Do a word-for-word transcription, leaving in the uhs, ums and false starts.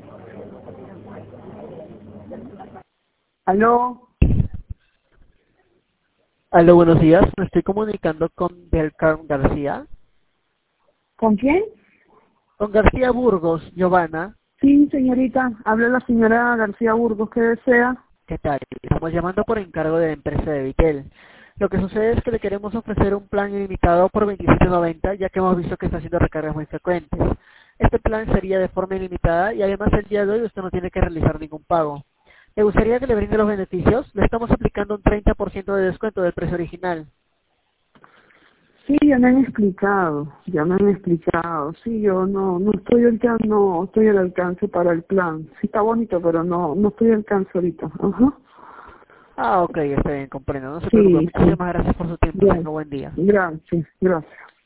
Aló, Aló, buenos días. Me estoy comunicando con Belcar García. ¿con quién? Con García Burgos, Giovanna. Sí, señorita, habla la señora García Burgos, ¿qué desea? ¿Qué tal? Estamos llamando por encargo de la empresa de Vitel. Lo que sucede es que le queremos ofrecer un plan ilimitado por veintisiete noventa, ya que hemos visto que está haciendo recargas muy frecuentes. Este plan sería de forma ilimitada y además el día de hoy usted no tiene que realizar ningún pago. ¿Le gustaría que le brinde los beneficios? Le estamos aplicando un treinta por ciento de descuento del precio original. Sí, ya me han explicado, ya me han explicado. Sí, yo no no estoy al alcance, no estoy al alcance para el plan. Sí está bonito, pero no no estoy al alcance ahorita. Ajá. Ah, ok, está bien, comprendo. No se preocupe. Sí, sí, Muchísimas gracias por su tiempo. bien. Tenga buen día. Gracias, gracias.